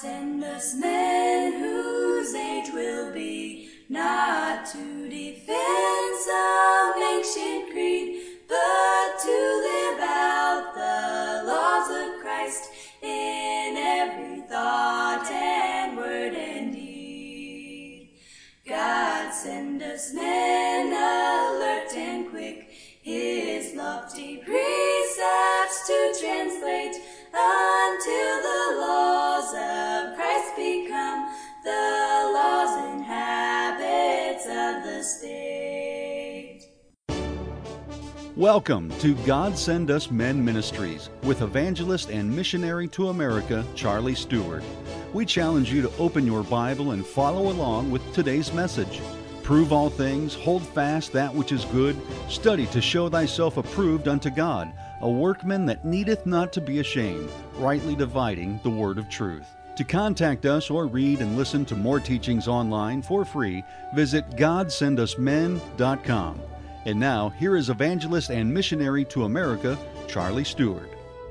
send us men whose age will be not to defend some ancient creed, but to live out the laws of Christ in every thought and word and deed. God send us men alert and quick, his lofty precepts to translate, until the laws of Christ become the laws and habits of the state. Welcome to God Send Us Men Ministries with evangelist and missionary to America, Charlie Stewart. We challenge you to open your Bible and follow along with today's message. Prove all things, hold fast that which is good, study to show thyself approved unto God, a workman that needeth not to be ashamed, rightly dividing the word of truth. To contact us or read and listen to more teachings online for free, visit GodSendUsMen.com. And now, here is evangelist and missionary to America, Charlie Stewart.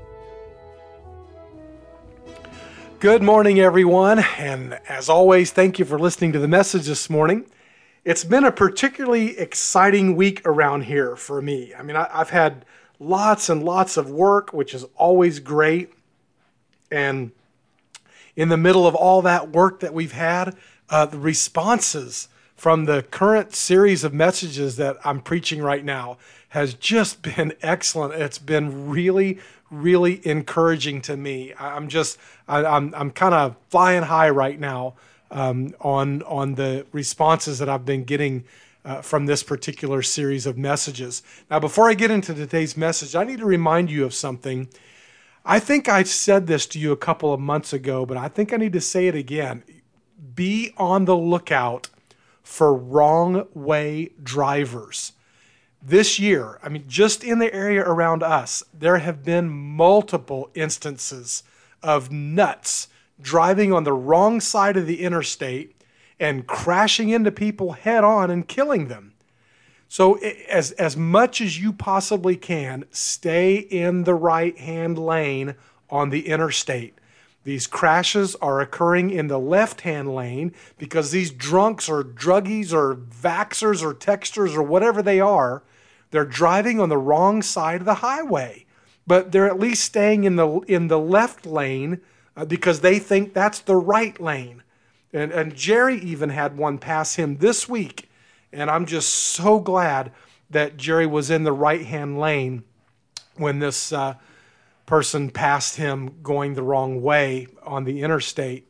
Good morning, everyone, and as always, thank you for listening to the message this morning. It's been a particularly exciting week around here for me. I mean, I've had lots and lots of work, which is always great. And in the middle of all that work that we've had, the responses from the current series of messages that I'm preaching right now has just been excellent. It's been really, really encouraging to me. I'm kind of flying high right now on the responses that I've been getting from this particular series of messages. Now, before I get into today's message, I need to remind you of something. I think I said this to you a couple of months ago, but I think I need to say it again. Be on the lookout for wrong way drivers. This year, I mean, just in the area around us, there have been multiple instances of nuts driving on the wrong side of the interstate and crashing into people head on and killing them. So as much as you possibly can, stay in the right-hand lane on the interstate. These crashes are occurring in the left-hand lane because these drunks or druggies or vaxxers or texters or whatever they are, they're driving on the wrong side of the highway. But they're at least staying in the left lane because they think that's the right lane. And Jerry even had one pass him this week. And I'm just so glad that Jerry was in the right-hand lane when this person passed him going the wrong way on the interstate.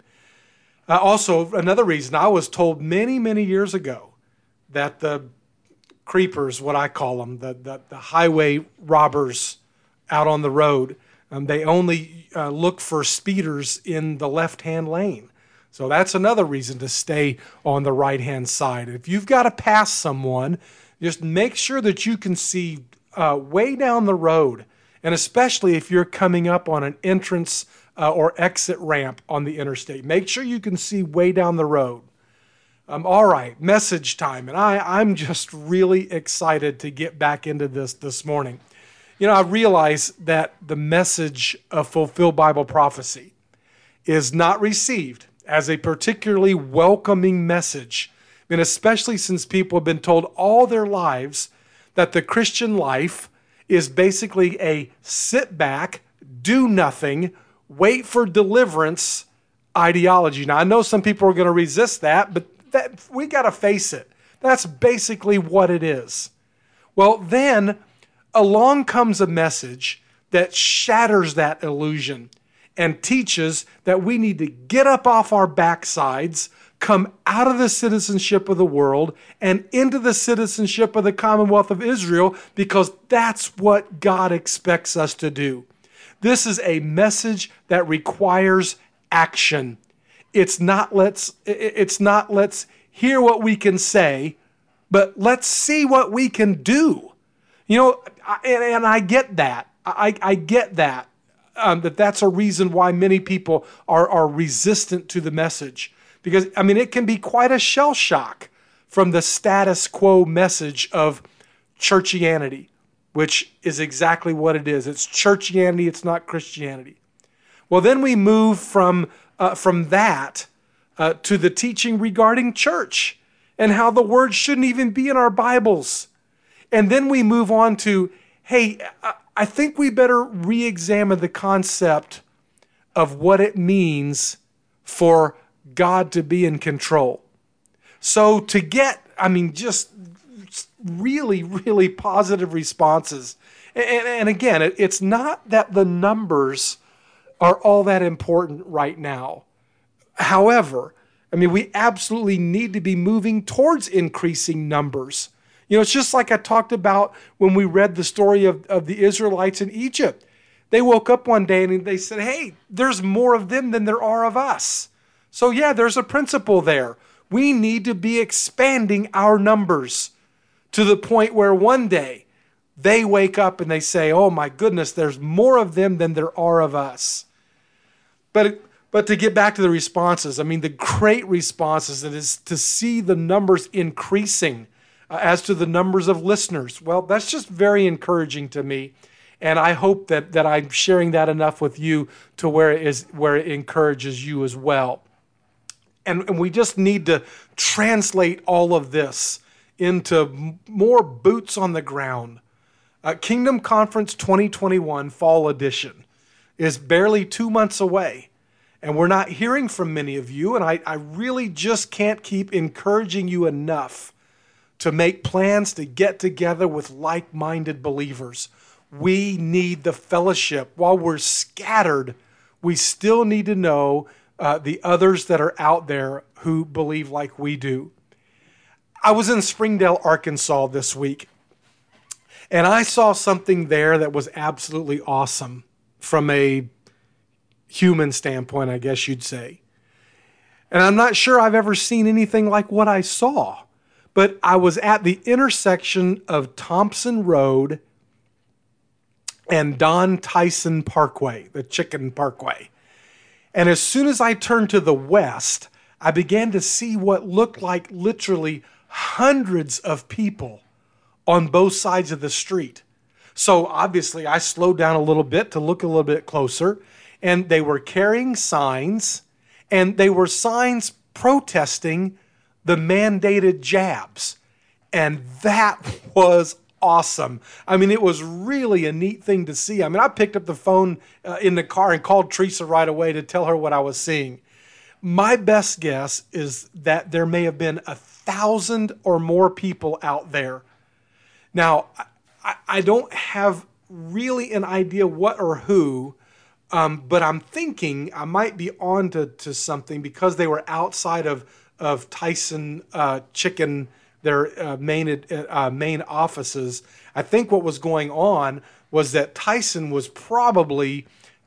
Also, another reason, I was told many, many years ago that the creepers, what I call them, the highway robbers out on the road, they only look for speeders in the left-hand lane. So that's another reason to stay on the right-hand side. If you've got to pass someone, just make sure that you can see way down the road, and especially if you're coming up on an entrance or exit ramp on the interstate. Make sure you can see way down the road. All right, message time, and I'm just really excited to get back into this morning. You know, I realize that the message of Fulfilled Bible Prophecy is not received as a particularly welcoming message, and especially since people have been told all their lives that the Christian life is basically a sit back, do nothing, wait for deliverance ideology. Now, I know some people are going to resist that, but we got to face it. That's basically what it is. Well, then along comes a message that shatters that illusion and teaches that we need to get up off our backsides, come out of the citizenship of the world and into the citizenship of the Commonwealth of Israel, because that's what God expects us to do. This is a message that requires action. It's not let's hear what we can say, but let's see what we can do. You know, and I get that. I get that. That's a reason why many people are resistant to the message. Because, I mean, it can be quite a shell shock from the status quo message of churchianity, which is exactly what it is. It's churchianity, it's not Christianity. Well, then we move from that to the teaching regarding church and how the word shouldn't even be in our Bibles. And then we move on to, hey, I think we better re-examine the concept of what it means for God to be in control. So to get, just really, really positive responses. And again, it's not that the numbers are all that important right now. However, we absolutely need to be moving towards increasing numbers. It's just like I talked about when we read the story of the Israelites in Egypt. They woke up one day and they said, hey, there's more of them than there are of us. So yeah, there's a principle there. We need to be expanding our numbers to the point where one day they wake up and they say, oh my goodness, there's more of them than there are of us. But to get back to the responses, the great responses is to see the numbers increasing as to the numbers of listeners. Well, that's just very encouraging to me. And I hope that I'm sharing that enough with you to where it encourages you as well. And we just need to translate all of this into more boots on the ground. Kingdom Conference 2021 Fall Edition is barely 2 months away. And we're not hearing from many of you. And I really just can't keep encouraging you enough to make plans to get together with like-minded believers. We need the fellowship. While we're scattered, we still need to know the others that are out there who believe like we do. I was in Springdale, Arkansas this week, and I saw something there that was absolutely awesome from a human standpoint, I guess you'd say. And I'm not sure I've ever seen anything like what I saw, but I was at the intersection of Thompson Road and Don Tyson Parkway, the Chicken Parkway. And as soon as I turned to the west, I began to see what looked like literally hundreds of people on both sides of the street. So obviously I slowed down a little bit to look a little bit closer, and they were carrying signs, and they were signs protesting the mandated jabs. And that was awesome. It was really a neat thing to see. I picked up the phone in the car and called Teresa right away to tell her what I was seeing. My best guess is that there may have been 1,000 or more people out there. Now, I don't have really an idea what or who, but I'm thinking I might be on to something because they were outside of Tyson Chicken, their main offices. I think what was going on was that Tyson was probably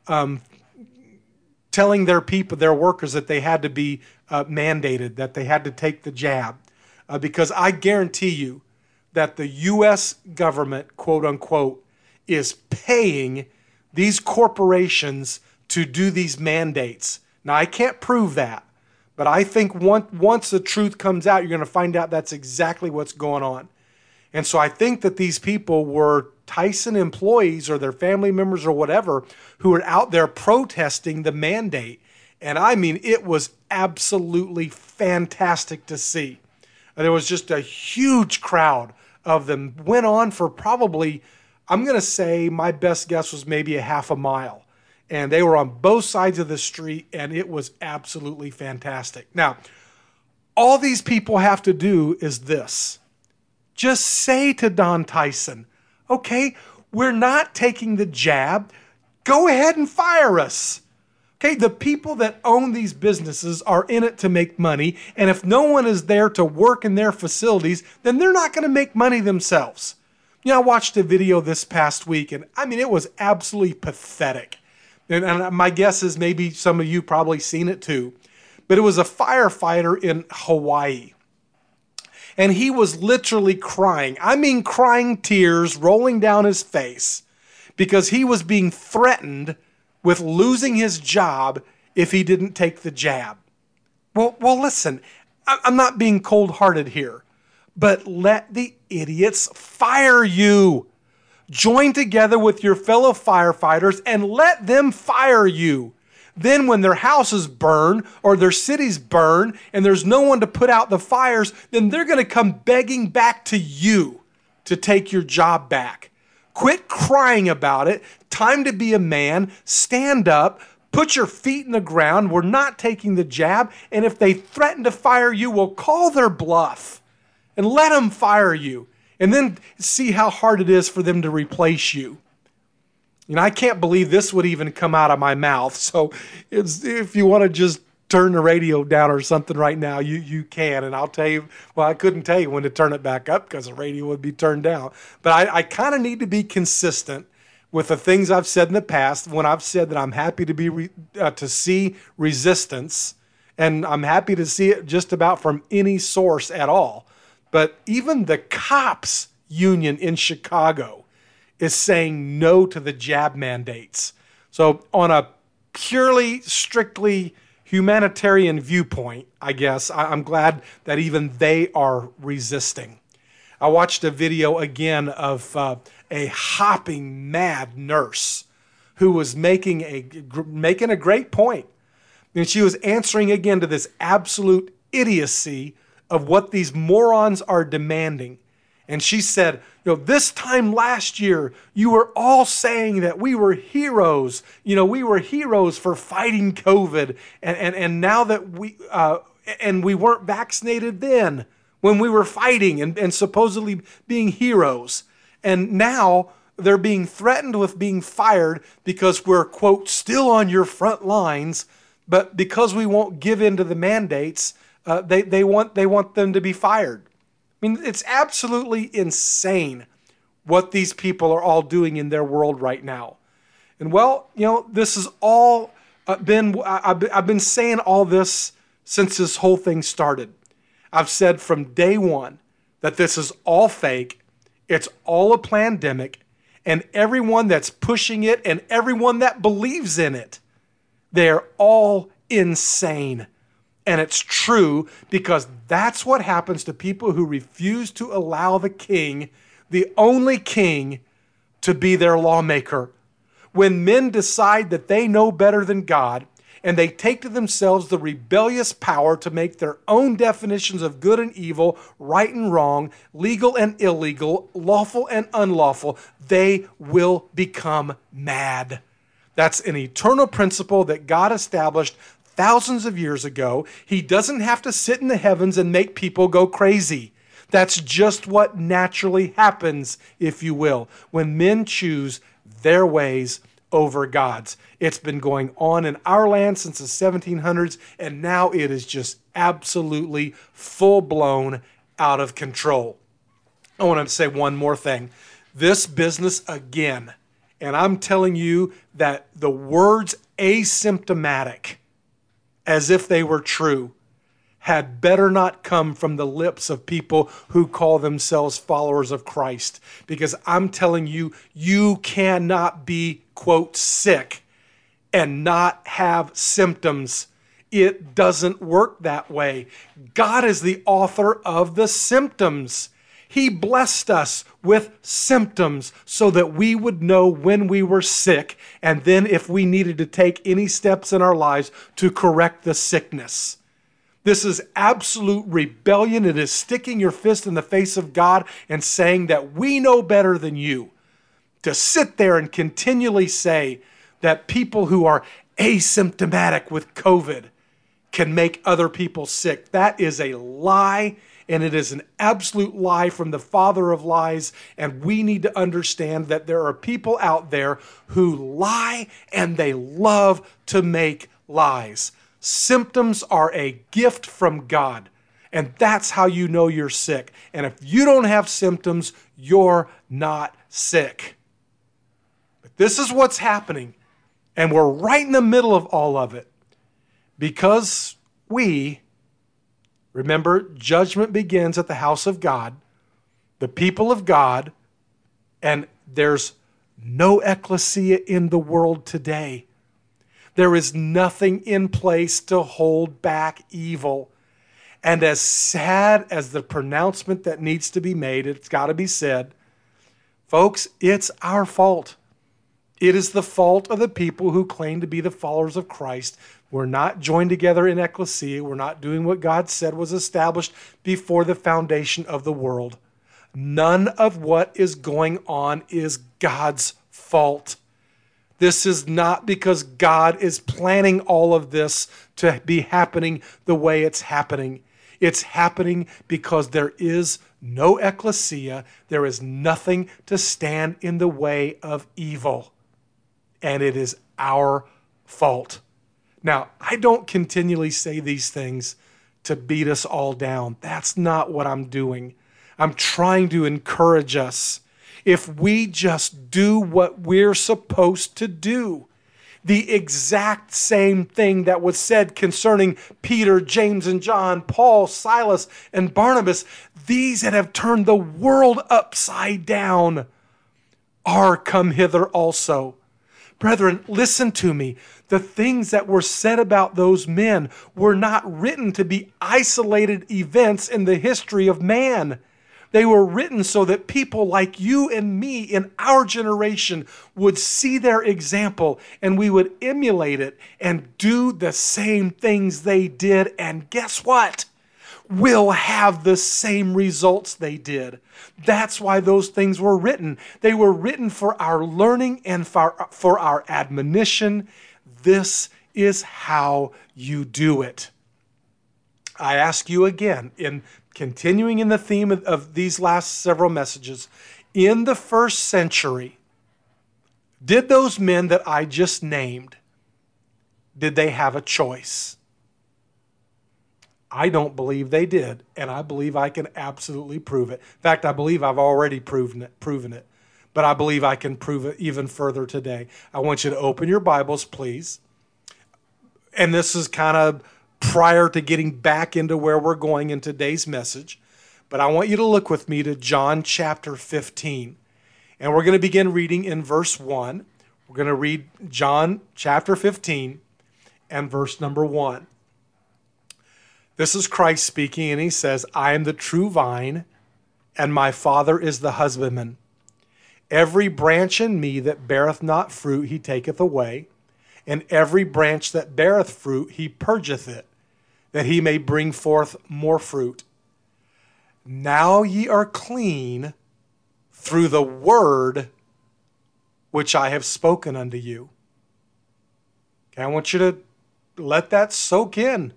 telling their people, their workers, that they had to be mandated, that they had to take the jab. Because I guarantee you that the U.S. government, quote unquote, is paying these corporations to do these mandates. Now, I can't prove that. But I think once the truth comes out, you're going to find out that's exactly what's going on. And so I think that these people were Tyson employees or their family members or whatever who were out there protesting the mandate. And it was absolutely fantastic to see. There was just a huge crowd of them. Went on for probably, I'm going to say my best guess was maybe a half a mile. And they were on both sides of the street, and it was absolutely fantastic. Now, all these people have to do is this. Just say to Don Tyson, okay, we're not taking the jab. Go ahead and fire us. Okay, the people that own these businesses are in it to make money, and if no one is there to work in their facilities, then they're not going to make money themselves. I watched a video this past week, and it was absolutely pathetic. And my guess is maybe some of you probably seen it too. But it was a firefighter in Hawaii. And he was literally crying. Crying tears rolling down his face because he was being threatened with losing his job if he didn't take the jab. Well, listen, I'm not being cold-hearted here, but let the idiots fire you. Join together with your fellow firefighters and let them fire you. Then when their houses burn or their cities burn and there's no one to put out the fires, then they're going to come begging back to you to take your job back. Quit crying about it. Time to be a man. Stand up. Put your feet in the ground. We're not taking the jab. And if they threaten to fire you, we'll call their bluff and let them fire you. And then see how hard it is for them to replace you. I can't believe this would even come out of my mouth. So if you want to just turn the radio down or something right now, you can. And I'll tell you, well, I couldn't tell you when to turn it back up because the radio would be turned down. But I kind of need to be consistent with the things I've said in the past when I've said that I'm happy to see resistance, and I'm happy to see it just about from any source at all. But even the cops union in Chicago is saying no to the jab mandates. So on a purely, strictly humanitarian viewpoint, I guess, I'm glad that even they are resisting. I watched a video again of a hopping mad nurse who was making a great point. And she was answering again to this absolute idiocy of what these morons are demanding. And she said, this time last year, you were all saying that we were heroes. We were heroes for fighting COVID. And now that we weren't vaccinated then when we were fighting and supposedly being heroes. And now they're being threatened with being fired because we're, quote, still on your front lines. But because we won't give in to the mandates, they want them to be fired. I mean, it's absolutely insane what these people are all doing in their world right now. And well, this has all I've been saying all this since this whole thing started. I've said from day one that this is all fake. It's all a pandemic, and everyone that's pushing it and everyone that believes in it, they're all insane. And it's true because that's what happens to people who refuse to allow the king, the only king, to be their lawmaker. When men decide that they know better than God and they take to themselves the rebellious power to make their own definitions of good and evil, right and wrong, legal and illegal, lawful and unlawful, they will become mad. That's an eternal principle that God established thousands of years ago. He doesn't have to sit in the heavens and make people go crazy. That's just what naturally happens, if you will, when men choose their ways over God's. It's been going on in our land since the 1700s, and now it is just absolutely full-blown out of control. I want to say one more thing. This business again, and I'm telling you that the words asymptomatic, as if they were true, had better not come from the lips of people who call themselves followers of Christ. Because I'm telling you, you cannot be, quote, sick and not have symptoms. It doesn't work that way. God is the author of the symptoms. He blessed us with symptoms so that we would know when we were sick, and then if we needed to take any steps in our lives to correct the sickness. This is absolute rebellion. It is sticking your fist in the face of God and saying that we know better than you. To sit there and continually say that people who are asymptomatic with COVID can make other people sick, that is a lie. And it is an absolute lie from the father of lies. And we need to understand that there are people out there who lie and they love to make lies. Symptoms are a gift from God. And that's how you know you're sick. And if you don't have symptoms, you're not sick. But this is what's happening. And we're right in the middle of all of it. Because remember, judgment begins at the house of God, the people of God, and there's no ecclesia in the world today. There is nothing in place to hold back evil. And as sad as the pronouncement that needs to be made, it's got to be said, folks, it's our fault. It is the fault of the people who claim to be the followers of Christ. We're not joined together in ecclesia. We're not doing what God said was established before the foundation of the world. None of what is going on is God's fault. This is not because God is planning all of this to be happening the way it's happening. It's happening because there is no ecclesia. There is nothing to stand in the way of evil. And it is our fault. Now, I don't continually say these things to beat us all down. That's not what I'm doing. I'm trying to encourage us. If we just do what we're supposed to do, the exact same thing that was said concerning Peter, James, and John, Paul, Silas, and Barnabas, these that have turned the world upside down are come hither also. Brethren, listen to me. The things that were said about those men were not written to be isolated events in the history of man. They were written so that people like you and me in our generation would see their example and we would emulate it and do the same things they did. And guess what? We'll have the same results they did. That's why those things were written. They were written for our learning and for our admonition. This is how you do it. I ask you again, in continuing in the theme of these last several messages, in the first century, did those men that I just named, did they have a choice? I don't believe they did, and I believe I can absolutely prove it. In fact, I believe I've already proven it, but I believe I can prove it even further today. I want you to open your Bibles, please. And this is kind of prior to getting back into where we're going in today's message, but I want you to look with me to John chapter 15. And we're going to begin reading in verse 1. We're going to read John chapter 15 and verse number 1. This is Christ speaking, and he says, I am the true vine, and my Father is the husbandman. Every branch in me that beareth not fruit, he taketh away, and every branch that beareth fruit, he purgeth it, that he may bring forth more fruit. Now ye are clean through the word which I have spoken unto you. Okay, I want you to let that soak in.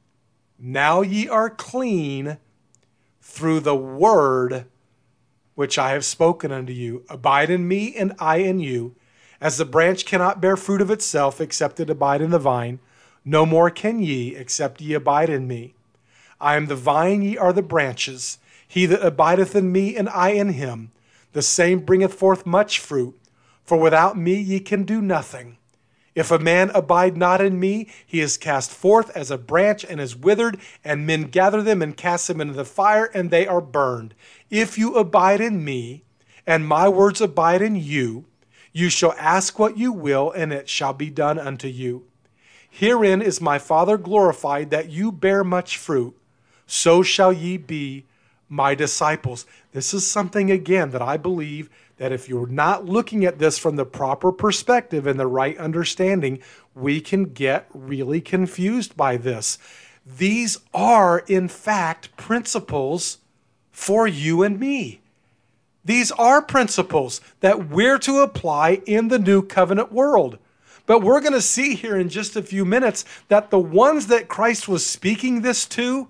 Now ye are clean through the word which I have spoken unto you. Abide in me, and I in you. As the branch cannot bear fruit of itself, except it abide in the vine, no more can ye, except ye abide in me. I am the vine, ye are the branches. He that abideth in me, and I in him, the same bringeth forth much fruit. For without me ye can do nothing. If a man abide not in me, he is cast forth as a branch and is withered, and men gather them and cast them into the fire, and they are burned. If you abide in me, and my words abide in you, you shall ask what you will, and it shall be done unto you. Herein is my Father glorified, that you bear much fruit. So shall ye be my disciples. This is something, again, that I believe that if you're not looking at this from the proper perspective and the right understanding, we can get really confused by this. These are, in fact, principles for you and me. These are principles that we're to apply in the new covenant world. But we're going to see here in just a few minutes that the ones that Christ was speaking this to,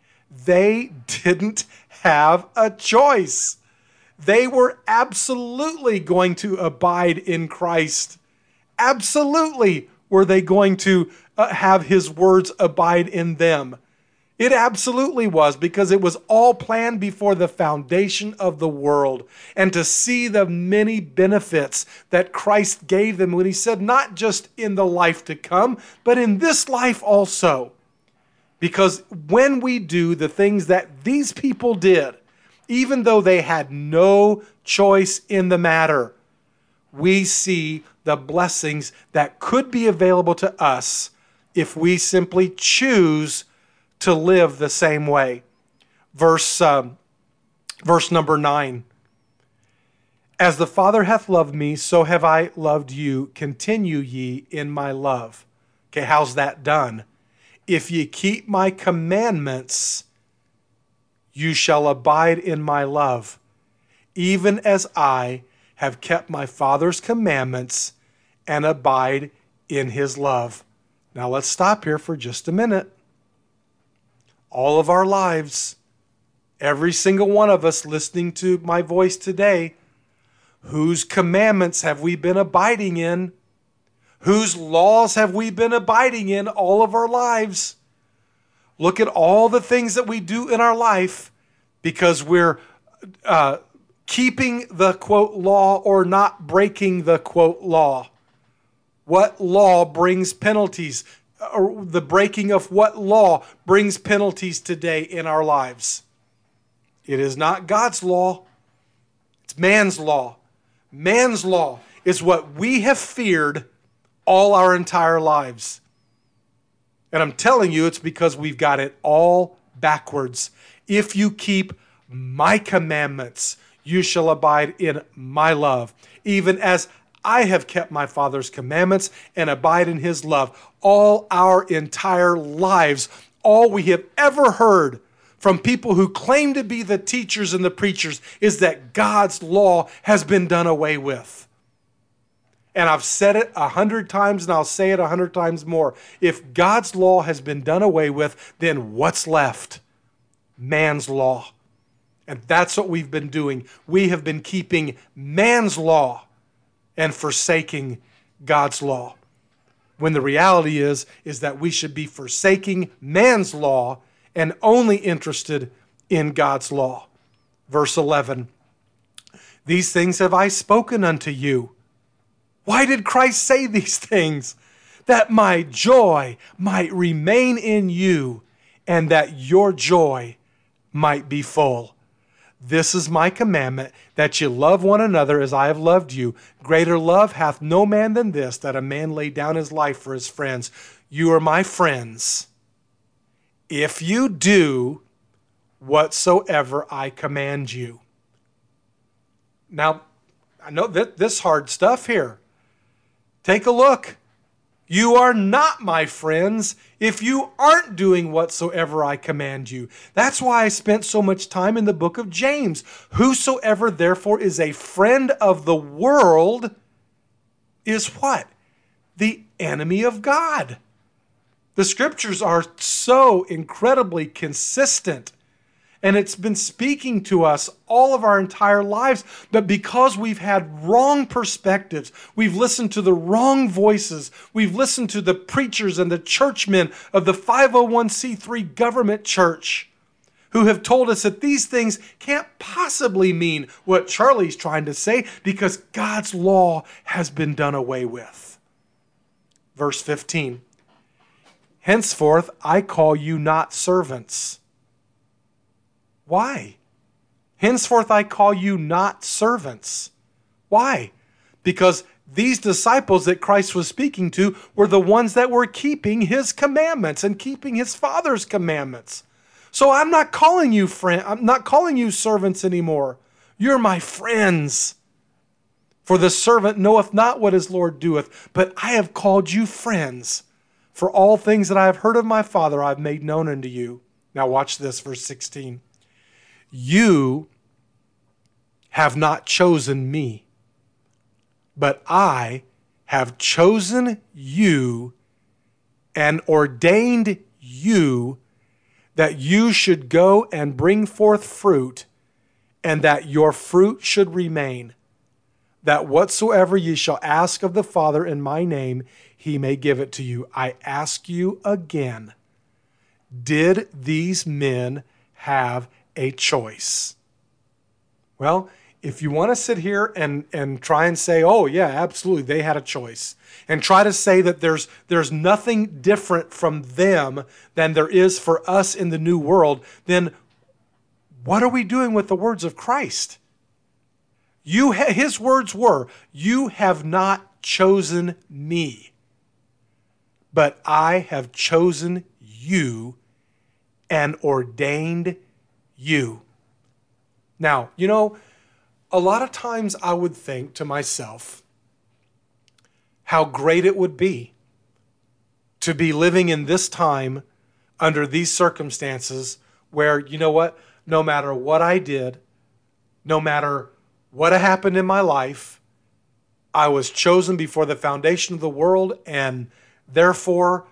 they didn't have a choice. They were absolutely going to abide in Christ. Absolutely were they going to have his words abide in them. It absolutely was, because it was all planned before the foundation of the world. And to see the many benefits that Christ gave them when he said, not just in the life to come, but in this life also. Because when we do the things that these people did, even though they had no choice in the matter, we see the blessings that could be available to us if we simply choose to live the same way. Verse number 9. As the Father hath loved me, so have I loved you. Continue ye in my love. Okay, how's that done? If ye keep my commandments, you shall abide in my love, even as I have kept my Father's commandments and abide in his love. Now let's stop here for just a minute. All of our lives, every single one of us listening to my voice today, whose commandments have we been abiding in? Whose laws have we been abiding in all of our lives? Look at all the things that we do in our life because we're keeping the quote law or not breaking the quote law. What law brings penalties? Or the breaking of what law brings penalties today in our lives? It is not God's law. It's man's law. Man's law is what we have feared all our entire lives. And I'm telling you, it's because we've got it all backwards. If you keep my commandments, you shall abide in my love, even as I have kept my Father's commandments and abide in his love. All our entire lives, all we have ever heard from people who claim to be the teachers and the preachers is that God's law has been done away with. And I've said it 100 times and I'll say it 100 times more. If God's law has been done away with, then what's left? Man's law. And that's what we've been doing. We have been keeping man's law and forsaking God's law. When the reality is that we should be forsaking man's law and only interested in God's law. Verse 11, these things have I spoken unto you. Why did Christ say these things? That my joy might remain in you and that your joy might be full. This is my commandment, that you love one another as I have loved you. Greater love hath no man than this, that a man lay down his life for his friends. You are my friends, if you do whatsoever I command you. Now, I know that this hard stuff here. Take a look. You are not my friends if you aren't doing whatsoever I command you. That's why I spent so much time in the book of James. Whosoever therefore is a friend of the world is what? The enemy of God. The scriptures are so incredibly consistent. And it's been speaking to us all of our entire lives. But because we've had wrong perspectives, we've listened to the wrong voices, we've listened to the preachers and the churchmen of the 501c3 government church who have told us that these things can't possibly mean what Charlie's trying to say because God's law has been done away with. Verse 15, henceforth I call you not servants. Why? Henceforth I call you not servants. Why? Because these disciples that Christ was speaking to were the ones that were keeping his commandments and keeping his Father's commandments. So I'm not calling you I'm not calling you servants anymore. You're my friends. For the servant knoweth not what his Lord doeth, but I have called you friends. For all things that I have heard of my Father I have made known unto you. Now watch this, verse 16. You have not chosen me, but I have chosen you and ordained you that you should go and bring forth fruit, and that your fruit should remain, that whatsoever ye shall ask of the Father in my name, he may give it to you. I ask you again, did these men have a choice? Well, if you want to sit here and try and say, oh yeah, absolutely, they had a choice, and try to say that there's nothing different from them than there is for us in the new world, then what are we doing with the words of Christ? His words were, you have not chosen me, but I have chosen you and ordained you. Now, a lot of times I would think to myself how great it would be to be living in this time under these circumstances where, you know what, no matter what I did, no matter what happened in my life, I was chosen before the foundation of the world, and therefore,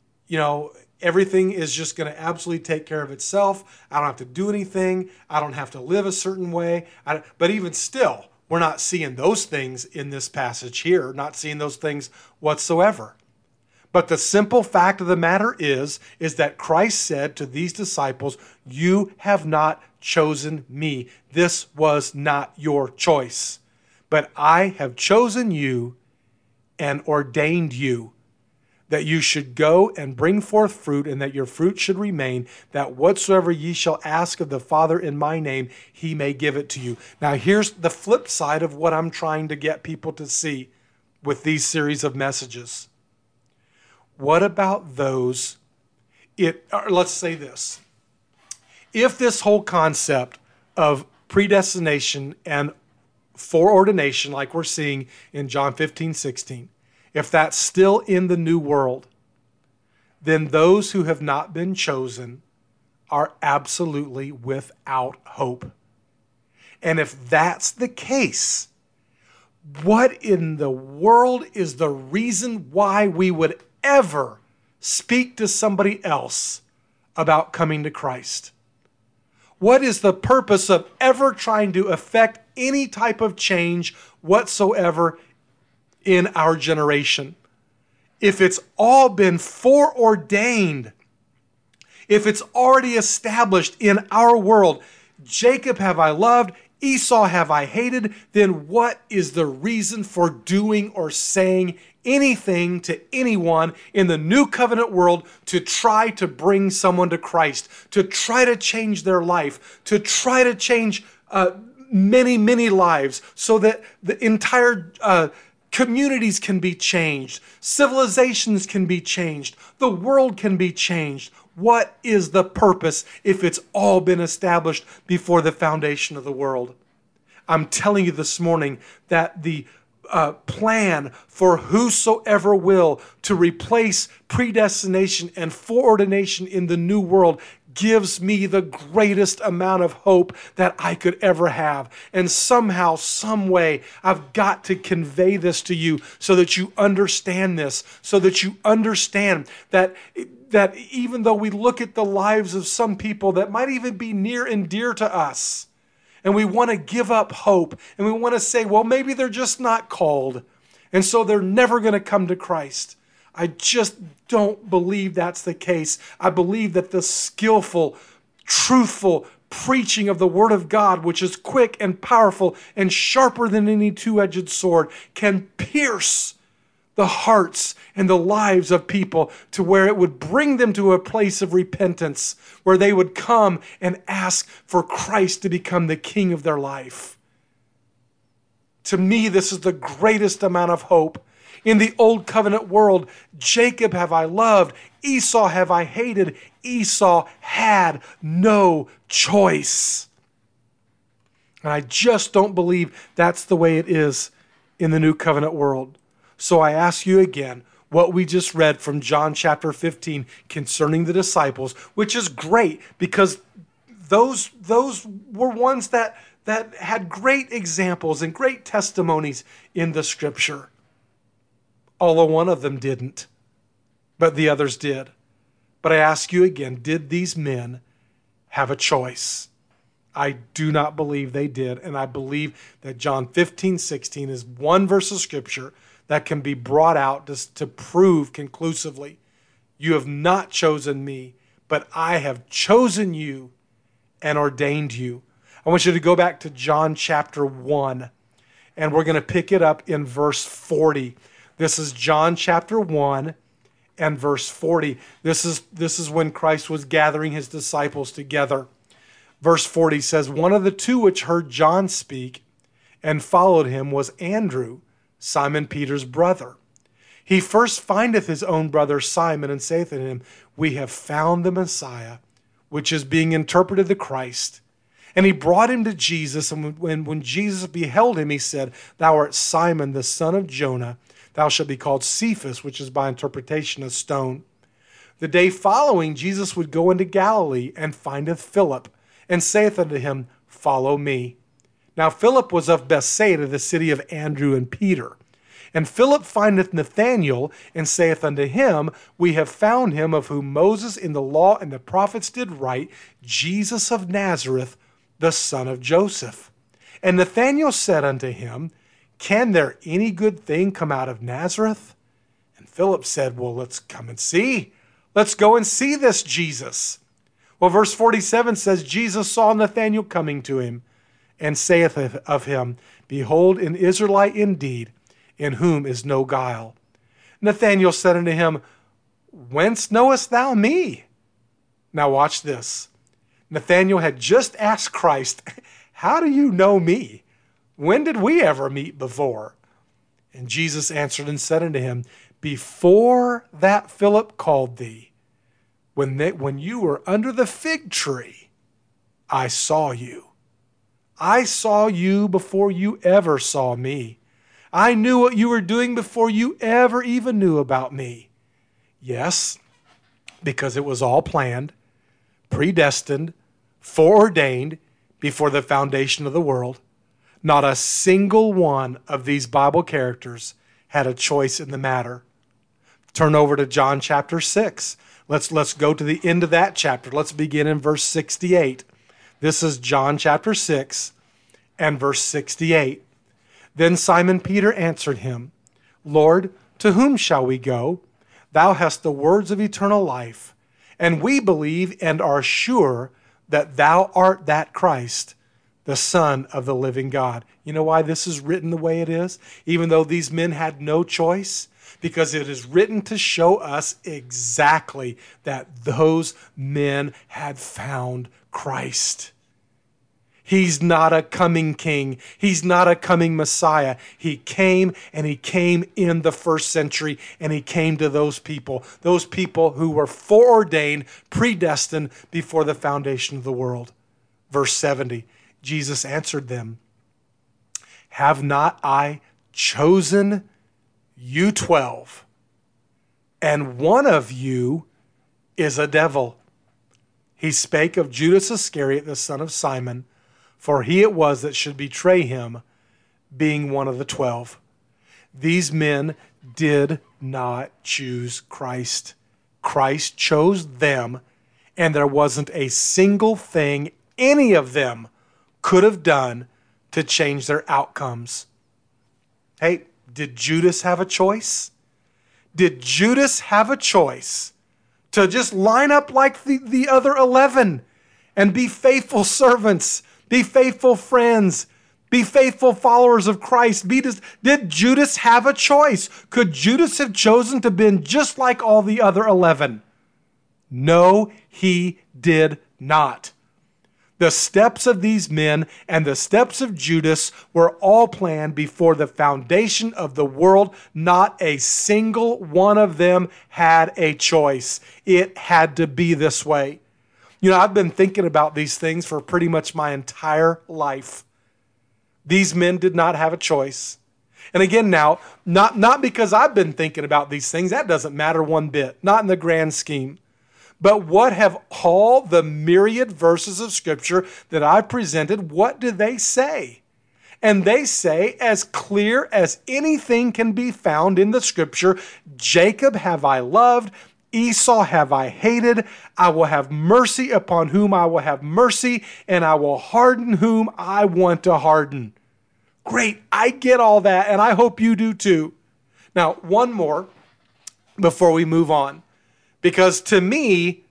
everything is just going to absolutely take care of itself. I don't have to do anything. I don't have to live a certain way. But even still, we're not seeing those things in this passage here, not seeing those things whatsoever. But the simple fact of the matter is that Christ said to these disciples, you have not chosen me. This was not your choice. But I have chosen you and ordained you, that you should go and bring forth fruit, and that your fruit should remain, that whatsoever ye shall ask of the Father in my name, he may give it to you. Now here's the flip side of what I'm trying to get people to see with these series of messages. What about those, let's say this, if this whole concept of predestination and foreordination, like we're seeing in John 15:16, if that's still in the new world, then those who have not been chosen are absolutely without hope. And if that's the case, what in the world is the reason why we would ever speak to somebody else about coming to Christ? What is the purpose of ever trying to affect any type of change whatsoever in our generation? If it's all been foreordained, if it's already established in our world, Jacob have I loved, Esau have I hated, then what is the reason for doing or saying anything to anyone in the new covenant world to try to bring someone to Christ, to try to change their life, to try to change many, many lives so that the entire communities can be changed, civilizations can be changed, the world can be changed? What is the purpose if it's all been established before the foundation of the world? I'm telling you this morning that the plan for whosoever will to replace predestination and foreordination in the new world gives me the greatest amount of hope that I could ever have. And somehow, some way, I've got to convey this to you so that you understand this, so that you understand that even though we look at the lives of some people that might even be near and dear to us, and we want to give up hope, and we want to say, well, maybe they're just not called, and so they're never going to come to Christ. I just don't believe that's the case. I believe that the skillful, truthful preaching of the Word of God, which is quick and powerful and sharper than any two-edged sword, can pierce the hearts and the lives of people to where it would bring them to a place of repentance, where they would come and ask for Christ to become the king of their life. To me, this is the greatest amount of hope. In the old covenant world, Jacob have I loved, Esau have I hated. Esau had no choice. And I just don't believe that's the way it is in the new covenant world. So I ask you again, what we just read from John chapter 15 concerning the disciples, which is great because those were ones that had great examples and great testimonies in the scripture. Although one of them didn't, but the others did. But I ask you again, did these men have a choice? I do not believe they did. And I believe that John 15:16 is one verse of scripture that can be brought out to prove conclusively, you have not chosen me, but I have chosen you and ordained you. I want you to go back to John chapter 1, and we're going to pick it up in verse 40. This is John chapter 1 and verse 40. This is when Christ was gathering his disciples together. Verse 40 says, one of the two which heard John speak and followed him was Andrew, Simon Peter's brother. He first findeth his own brother Simon and saith unto him, we have found the Messiah, which is being interpreted the Christ. And he brought him to Jesus, and when Jesus beheld him, he said, "Thou art Simon, the son of Jonah. Thou shalt be called Cephas," which is by interpretation a stone. The day following, Jesus would go into Galilee, and findeth Philip, and saith unto him, "Follow me." Now Philip was of Bethsaida, the city of Andrew and Peter. And Philip findeth Nathanael, and saith unto him, "We have found him of whom Moses in the law and the prophets did write, Jesus of Nazareth, the son of Joseph." And Nathanael said unto him, "Can there any good thing come out of Nazareth?" And Philip said, "Well, let's come and see. Let's go and see this Jesus." Well, verse 47 says, Jesus saw Nathanael coming to him, and saith of him, "Behold, an Israelite indeed, in whom is no guile." Nathanael said unto him, "Whence knowest thou me?" Now watch this. Nathanael had just asked Christ, "How do you know me? When did we ever meet before?" And Jesus answered and said unto him, "Before that Philip called thee, when you were under the fig tree, I saw you. I saw you before you ever saw me. I knew what you were doing before you ever even knew about me." Yes, because it was all planned, predestined, foreordained before the foundation of the world. Not a single one of these Bible characters had a choice in the matter. Turn over to John chapter 6. Let's go to the end of that chapter. Let's begin in verse 68. This is John chapter 6 and verse 68. Then Simon Peter answered him, "Lord, to whom shall we go? Thou hast the words of eternal life, and we believe and are sure that thou art that Christ, the Son of the living God." You know why this is written the way it is? Even though these men had no choice? Because it is written to show us exactly that those men had found Christ. He's not a coming king. He's not a coming Messiah. He came, and he came in the first century, and he came to those people who were foreordained, predestined before the foundation of the world. Verse 70, Jesus answered them, "Have not I chosen you 12, and one of you is a devil?" He spake of Judas Iscariot, the son of Simon, for he it was that should betray him, being one of the 12. These men did not choose Christ. Christ chose them, and there wasn't a single thing any of them could have done to change their outcomes. Hey, did Judas have a choice? Did Judas have a choice to just line up like the other 11 and be faithful servants, be faithful friends, be faithful followers of Christ? Did Judas have a choice? Could Judas have chosen to be just like all the other 11? No, he did not. The steps of these men and the steps of Judas were all planned before the foundation of the world. Not a single one of them had a choice. It had to be this way. You know, I've been thinking about these things for pretty much my entire life. These men did not have a choice. And again now, not because I've been thinking about these things. That doesn't matter one bit. Not in the grand scheme. But what have all the myriad verses of Scripture that I've presented, what do they say? And they say, as clear as anything can be found in the Scripture, Jacob have I loved, Esau have I hated. I will have mercy upon whom I will have mercy, and I will harden whom I want to harden. Great, I get all that, and I hope you do too. Now, one more before we move on. Because to me,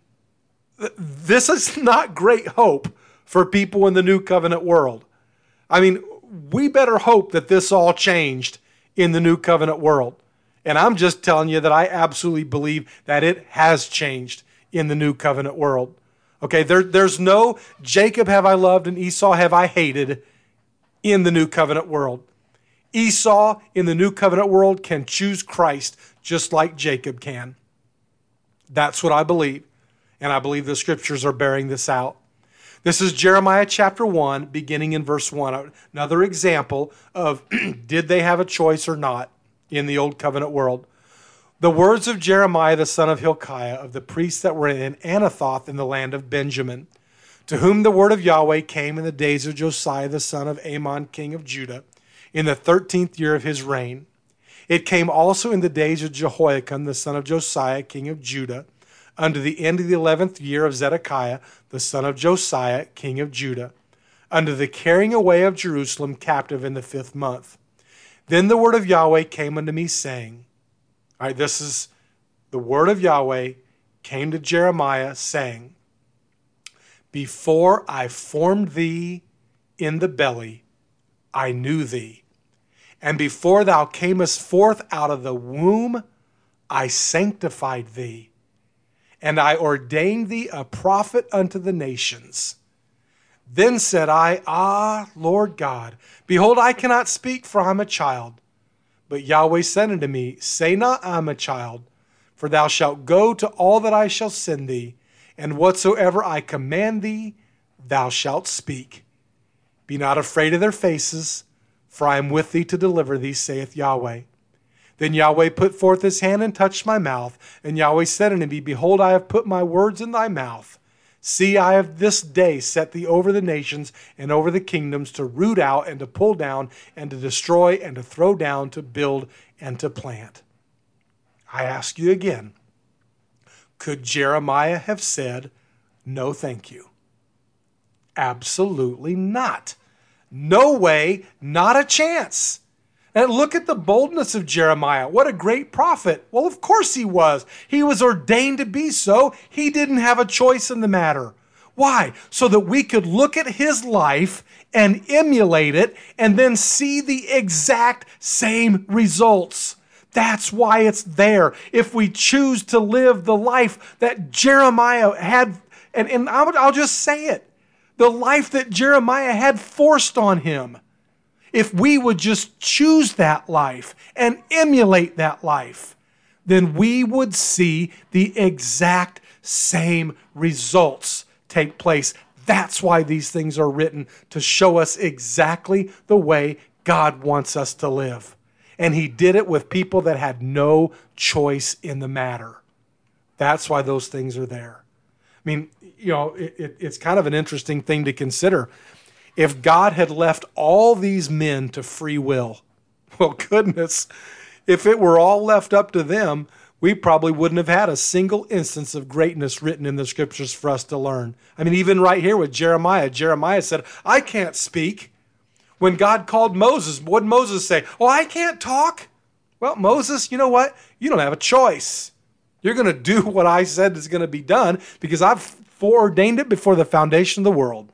this is not great hope for people in the New Covenant world. I mean, we better hope that this all changed in the New Covenant world. And I'm just telling you that I absolutely believe that it has changed in the New Covenant world. Okay, there's no Jacob have I loved and Esau have I hated in the New Covenant world. Esau in the New Covenant world can choose Christ just like Jacob can. That's what I believe. And I believe the Scriptures are bearing this out. This is Jeremiah chapter 1, beginning in verse 1. Another example of did they have a choice or not in the Old Covenant world. The words of Jeremiah the son of Hilkiah, of the priests that were in Anathoth in the land of Benjamin, to whom the word of Yahweh came in the days of Josiah the son of Amon, king of Judah, in the 13th year of his reign. It came also in the days of Jehoiakim the son of Josiah, king of Judah, unto the end of the 11th year of Zedekiah the son of Josiah, king of Judah, unto the carrying away of Jerusalem captive in the 5th month. Then the word of Yahweh came unto me, saying, all right, this is the word of Yahweh came to Jeremiah, saying, before I formed thee in the belly, I knew thee. And before thou camest forth out of the womb, I sanctified thee. And I ordained thee a prophet unto the nations. Then said I, Ah, Lord God, behold, I cannot speak, for I am a child. But Yahweh said unto me, say not, I am a child, for thou shalt go to all that I shall send thee, and whatsoever I command thee, thou shalt speak. Be not afraid of their faces, for I am with thee to deliver thee, saith Yahweh. Then Yahweh put forth his hand and touched my mouth. And Yahweh said unto me, behold, I have put my words in thy mouth. See, I have this day set thee over the nations and over the kingdoms, to root out and to pull down and to destroy and to throw down, to build and to plant. I ask you again, could Jeremiah have said, no thank you? Absolutely not. No way, not a chance. And look at the boldness of Jeremiah. What a great prophet. Well, of course he was. He was ordained to be so. He didn't have a choice in the matter. Why? So that we could look at his life and emulate it and then see the exact same results. That's why it's there. If we choose to live the life that Jeremiah had, and I'll just say it, the life that Jeremiah had forced on him. If we would just choose that life and emulate that life, then we would see the exact same results take place. That's why these things are written, to show us exactly the way God wants us to live. And he did it with people that had no choice in the matter. That's why those things are there. I mean, it's kind of an interesting thing to consider. If God had left all these men to free will, well, goodness, if it were all left up to them, we probably wouldn't have had a single instance of greatness written in the scriptures for us to learn. I mean, even right here with Jeremiah, Jeremiah said, I can't speak. When God called Moses, what did Moses say? Oh, I can't talk. Well, Moses, you know what? You don't have a choice. You're going to do what I said is going to be done, because I've foreordained it before the foundation of the world.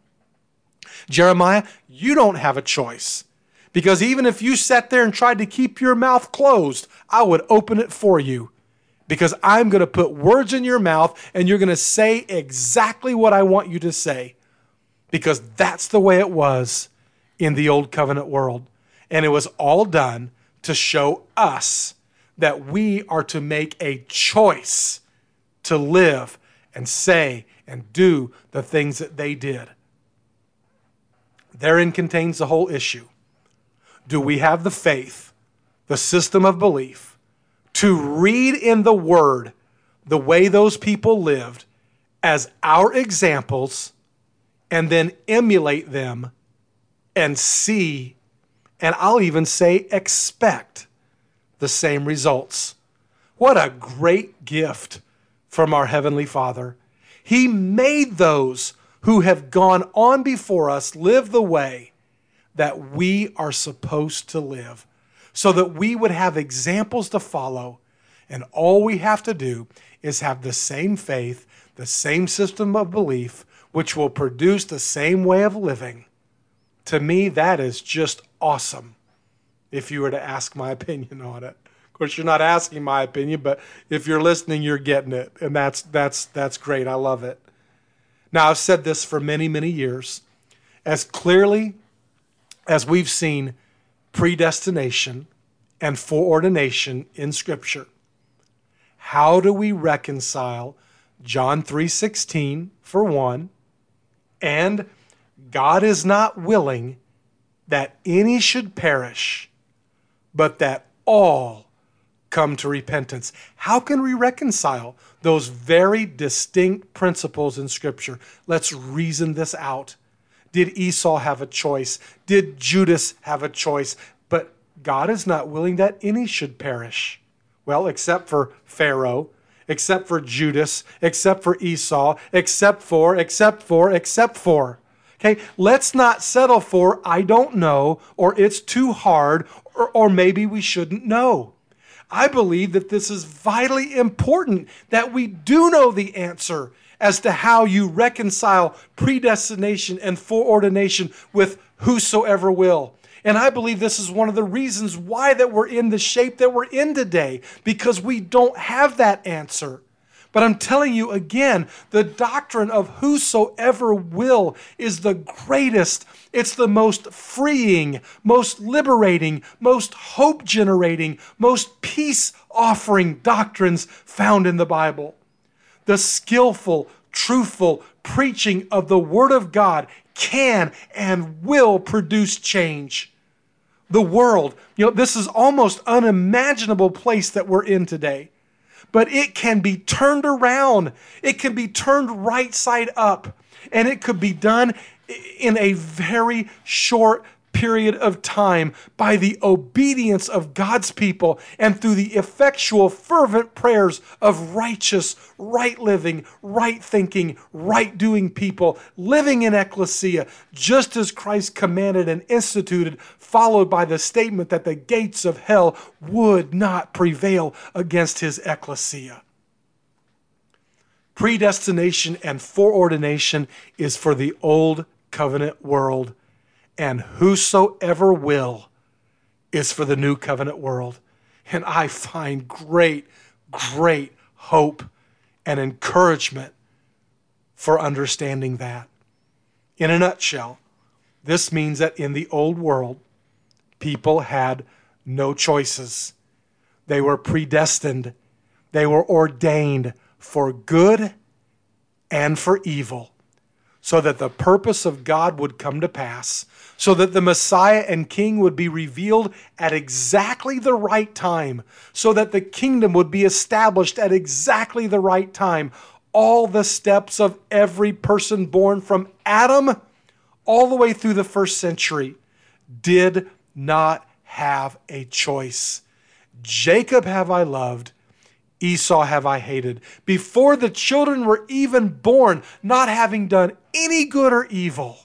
Jeremiah, you don't have a choice, because even if you sat there and tried to keep your mouth closed, I would open it for you, because I'm going to put words in your mouth and you're going to say exactly what I want you to say, because that's the way it was in the Old Covenant world. And it was all done to show us that we are to make a choice to live and say and do the things that they did. Therein contains the whole issue. Do we have the faith, the system of belief, to read in the Word the way those people lived as our examples, and then emulate them and see, and I'll even say expect, the same results? What a great gift from our Heavenly Father. He made those who have gone on before us live the way that we are supposed to live, so that we would have examples to follow. And all we have to do is have the same faith, the same system of belief, which will produce the same way of living. To me, that is just awesome, if you were to ask my opinion on it. Of course, you're not asking my opinion, but if you're listening, you're getting it. And that's great. I love it. Now, I've said this for many, many years. As clearly as we've seen predestination and foreordination in Scripture, how do we reconcile John 3:16 for one, And God is not willing that any should perish, but that all come to repentance. How can we reconcile those very distinct principles in Scripture? Let's reason this out. Did Esau have a choice? Did Judas have a choice? But God is not willing that any should perish. Well, except for Pharaoh, except for Judas, except for Esau, except for. Okay, let's not settle for I don't know, or it's too hard, or maybe we shouldn't know. I believe that this is vitally important, that we do know the answer as to how you reconcile predestination and foreordination with whosoever will. And I believe this is one of the reasons why that we're in the shape that we're in today, because we don't have that answer. But I'm telling you again, the doctrine of whosoever will is the greatest. It's the most freeing, most liberating, most hope-generating, most peace-offering doctrines found in the Bible. The skillful, truthful preaching of the Word of God can and will produce change. The world, this is almost unimaginable place that we're in today. But it can be turned around. It can be turned right side up. And it could be done in a very short period of time by the obedience of God's people and through the effectual, fervent prayers of righteous, right living, right thinking, right doing people living in ecclesia, just as Christ commanded and instituted, followed by the statement that the gates of hell would not prevail against his ecclesia. Predestination and foreordination is for the old covenant world, and whosoever will is for the new covenant world. And I find great hope and encouragement for understanding that. In a nutshell, this means that in the old world, people had no choices. They were predestined. They were ordained for good and for evil, so that the purpose of God would come to pass, so that the Messiah and King would be revealed at exactly the right time, so that the kingdom would be established at exactly the right time. All the steps of every person born from Adam all the way through the first century did not have a choice. Jacob have I loved, Esau have I hated. Before the children were even born, not having done any good or evil,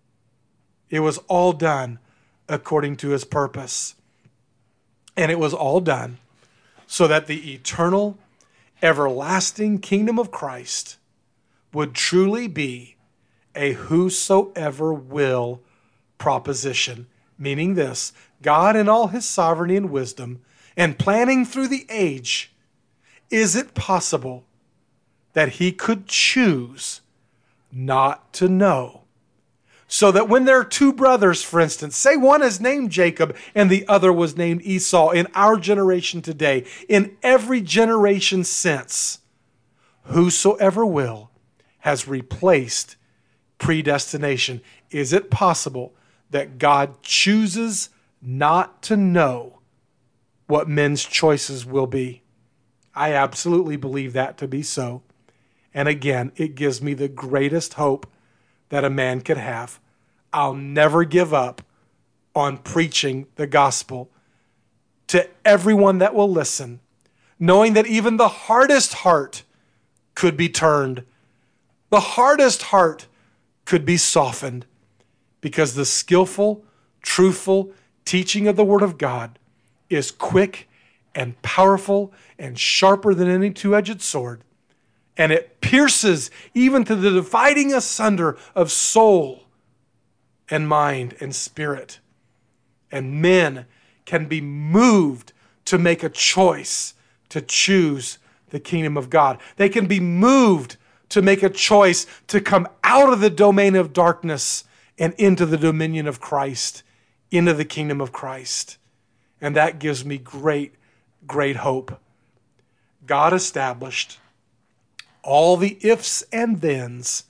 it was all done according to his purpose. And it was all done so that the eternal, everlasting kingdom of Christ would truly be a whosoever will proposition. Meaning this: God in all his sovereignty and wisdom and planning through the age, is it possible that he could choose not to know? So that when there are two brothers, for instance, say one is named Jacob and the other was named Esau in our generation today, in every generation since, whosoever will has replaced predestination. Is it possible that God chooses not to know what men's choices will be? I absolutely believe that to be so. And again, it gives me the greatest hope that a man could have. I'll never give up on preaching the gospel to everyone that will listen, knowing that even the hardest heart could be turned. The hardest heart could be softened, because the skillful, truthful teaching of the Word of God is quick and powerful and sharper than any two-edged sword. And it pierces even to the dividing asunder of soul and mind and spirit. And men can be moved to make a choice to choose the kingdom of God. They can be moved to make a choice to come out of the domain of darkness and into the dominion of Christ, into the kingdom of Christ. And that gives me great hope. God established all the ifs and thens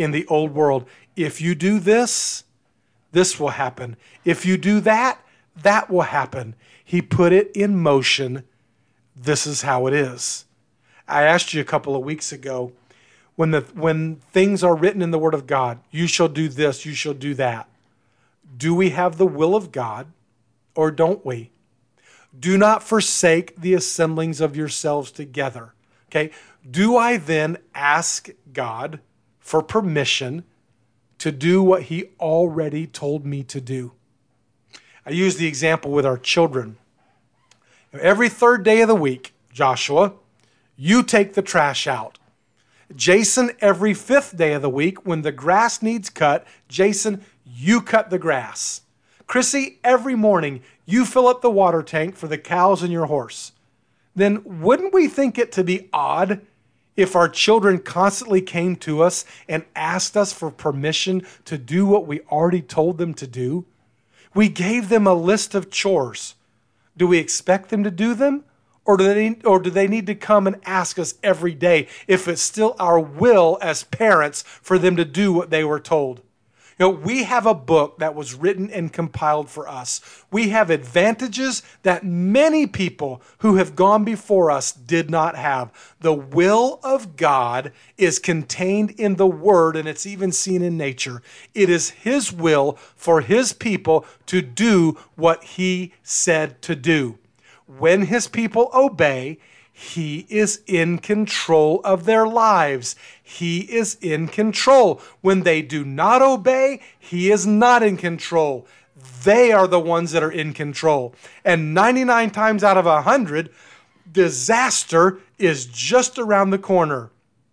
in the old world. If you do this, this will happen. If you do that, that will happen. He put it in motion. This is how it is. I asked you a couple of weeks ago, when things are written in the Word of God, you shall do this, you shall do that. Do we have the will of God or don't we? Do not forsake the assemblings of yourselves together. Okay? Do I then ask God for permission to do what He already told me to do? I use the example with our children. Every third day of the week, Joshua, you take the trash out. Jason, every fifth day of the week, when the grass needs cut, Jason, you cut the grass. Chrissy, every morning, you fill up the water tank for the cows and your horse. Then wouldn't we think it to be odd if our children constantly came to us and asked us for permission to do what we already told them to do? We gave them a list of chores. Do we expect them to do them? Or do they need to come and ask us every day if it's still our will as parents for them to do what they were told? You know, we have a book that was written and compiled for us. We have advantages that many people who have gone before us did not have. The will of God is contained in the Word, and it's even seen in nature. It is His will for His people to do what He said to do. When His people obey, He is in control of their lives. He is in control. When they do not obey, He is not in control. They are the ones that are in control. And 99 times out of 100, disaster is just around the corner.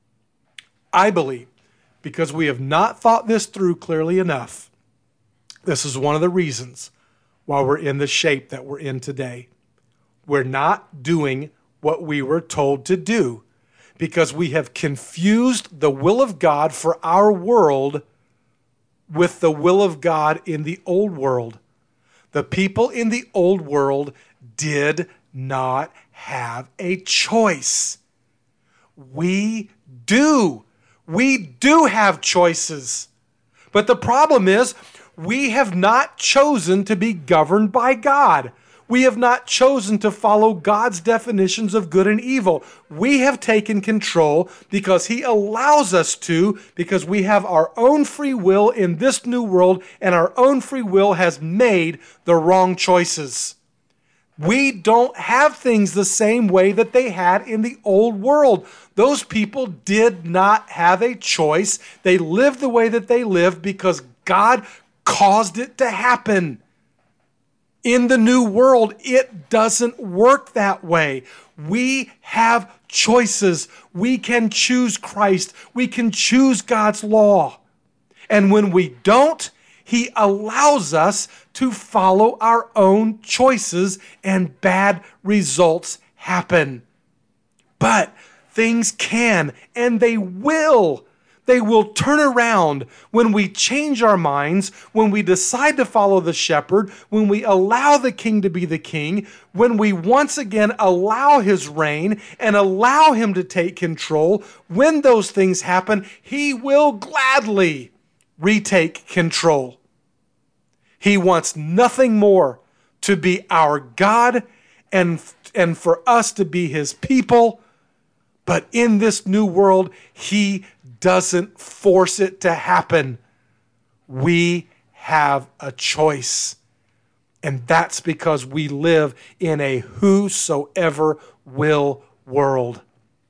I believe, because we have not thought this through clearly enough, this is one of the reasons why we're in the shape that we're in today. We're not doing what we were told to do because we have confused the will of God for our world with the will of God in the old world. The people in the old world did not have a choice. We do. We do have choices. But the problem is, we have not chosen to be governed by God. We have not chosen to follow God's definitions of good and evil. We have taken control because He allows us to, because we have our own free will in this new world, and our own free will has made the wrong choices. We don't have things the same way that they had in the old world. Those people did not have a choice. They lived the way that they lived because God caused it to happen. In the new world, it doesn't work that way. We have choices. We can choose Christ. We can choose God's law. And when we don't, He allows us to follow our own choices, and bad results happen. But things can, and they will. They will turn around when we change our minds, when we decide to follow the shepherd, when we allow the king to be the king, when we once again allow His reign and allow Him to take control. When those things happen, He will gladly retake control. He wants nothing more to be our God and for us to be His people. But in this new world, He doesn't force it to happen. We have a choice. And that's because we live in a whosoever will world.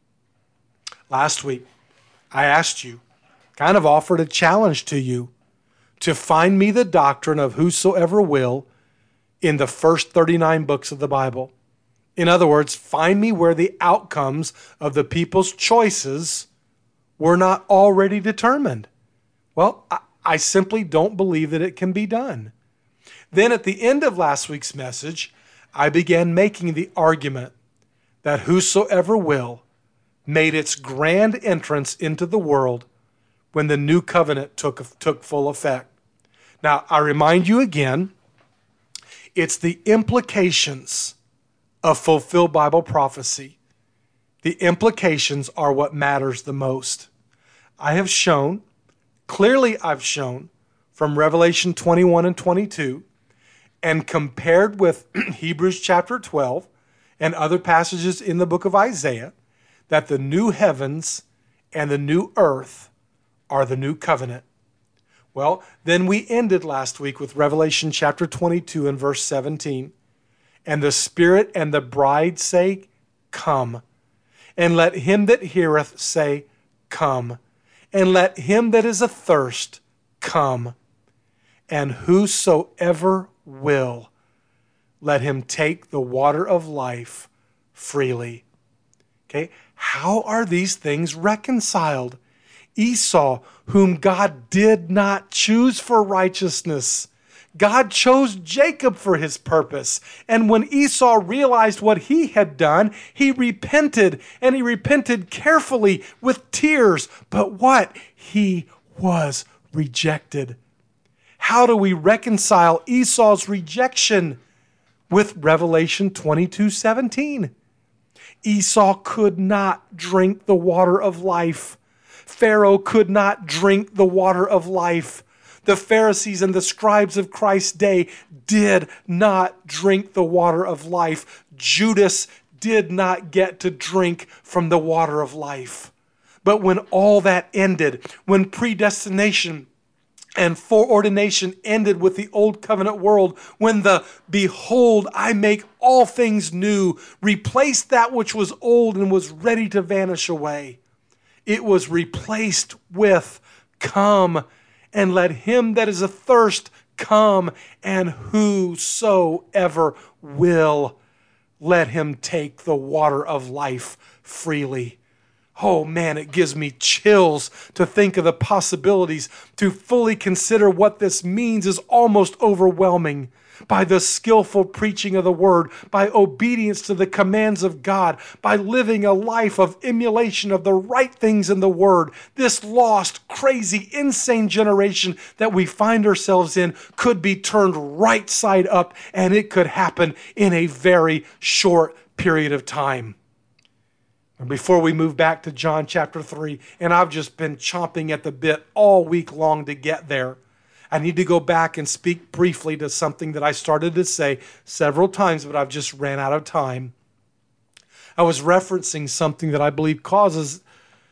Last week, I asked you, kind of offered a challenge to you, to find me the doctrine of whosoever will in the first 39 books of the Bible. In other words, find me where the outcomes of the people's choices were not already determined. Well, I simply don't believe that it can be done. Then at the end of last week's message, I began making the argument that whosoever will made its grand entrance into the world when the new covenant took full effect. Now, I remind you again, it's the implications of fulfilled Bible prophecy. The implications are what matters the most. I have shown Clearly, I've shown from Revelation 21 and 22, and compared with Hebrews chapter 12 and other passages in the book of Isaiah, that the new heavens and the new earth are the new covenant. Well, then we ended last week with Revelation chapter 22 and verse 17. And the Spirit and the bride say, Come. And let him that heareth say, Come. And let him that is athirst come. And whosoever will, let him take the water of life freely. Okay, how are these things reconciled? Esau, whom God did not choose for righteousness, God chose Jacob for his purpose. And when Esau realized what he had done, he repented, and he repented carefully with tears. But what? He was rejected. How do we reconcile Esau's rejection with Revelation 22:17? Esau could not drink the water of life. Pharaoh could not drink the water of life. The Pharisees and the scribes of Christ's day did not drink the water of life. Judas did not get to drink from the water of life. But when all that ended, when predestination and foreordination ended with the old covenant world, when the behold, I make all things new, replaced that which was old and was ready to vanish away, it was replaced with come, and let him that is athirst come, and whosoever will, let him take the water of life freely. Oh man, it gives me chills to think of the possibilities. To fully consider what this means is almost overwhelming. By the skillful preaching of the word, by obedience to the commands of God, by living a life of emulation of the right things in the word, this lost, crazy, insane generation that we find ourselves in could be turned right side up, and it could happen in a very short period of time. And before we move back to John chapter 3, and I've just been chomping at the bit all week long to get there, I need to go back and speak briefly to something that I started to say several times, but I've just ran out of time. I was referencing something that I believe causes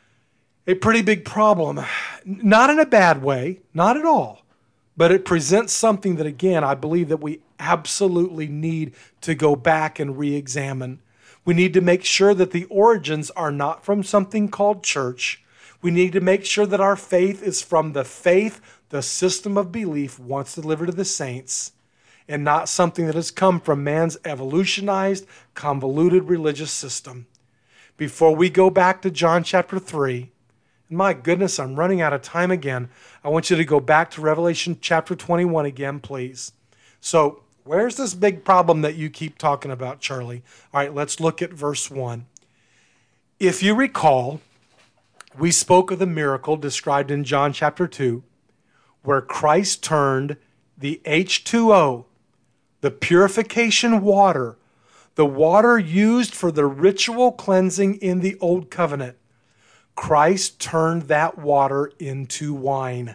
a pretty big problem. Not in a bad way, not at all, but it presents something that, again, I believe that we absolutely need to go back and re-examine. We need to make sure that the origins are not from something called church. We need to make sure that our faith is from the faith, the system of belief once delivered to the saints, and not something that has come from man's evolutionized, convoluted religious system. Before we go back to John chapter 3, and my goodness, I'm running out of time again. I want you to go back to Revelation chapter 21 again, please. So, where's this big problem that you keep talking about, Charlie? All right, let's look at verse 1. If you recall, we spoke of the miracle described in John chapter 2, where Christ turned the H2O, the purification water, the water used for the ritual cleansing in the Old Covenant. Christ turned that water into wine.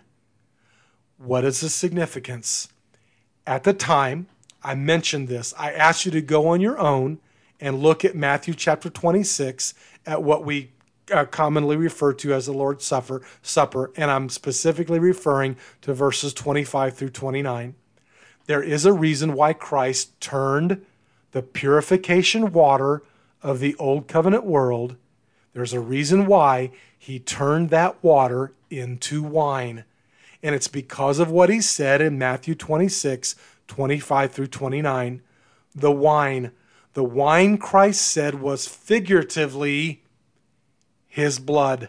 What is the significance? At the time, I mentioned this. I asked you to go on your own and look at Matthew chapter 26 at what we commonly refer to as the Lord's Supper, and I'm specifically referring to verses 25 through 29. There is a reason why Christ turned the purification water of the Old Covenant world. There's a reason why he turned that water into wine. And it's because of what he said in Matthew 26, 25 through 29. The wine Christ said was figuratively his blood.